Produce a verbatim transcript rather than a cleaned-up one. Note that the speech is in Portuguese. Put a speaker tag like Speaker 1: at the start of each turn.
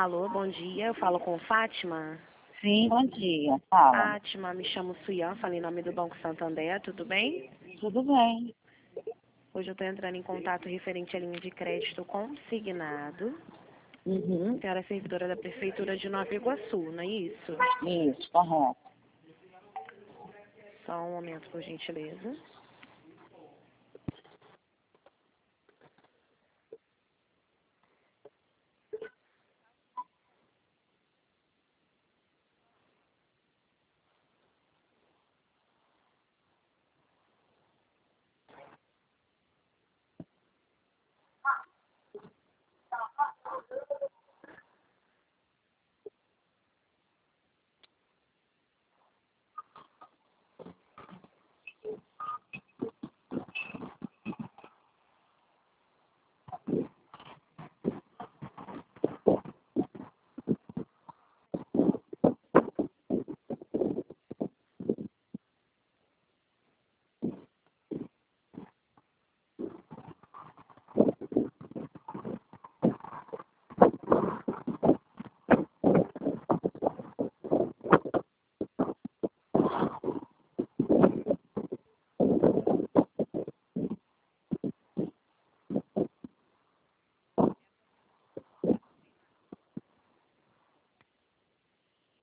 Speaker 1: Alô, bom dia. Eu falo com Fátima.
Speaker 2: Sim, bom dia. Fala.
Speaker 1: Fátima, me chamo Suyan, falo em nome do Banco Santander, tudo bem?
Speaker 2: Tudo bem.
Speaker 1: Hoje eu estou entrando em contato referente à linha de crédito consignado.
Speaker 2: Uhum.
Speaker 1: A senhora é servidora da Prefeitura de Nova Iguaçu, não é isso?
Speaker 2: Isso, correto.
Speaker 1: Só um momento, por gentileza.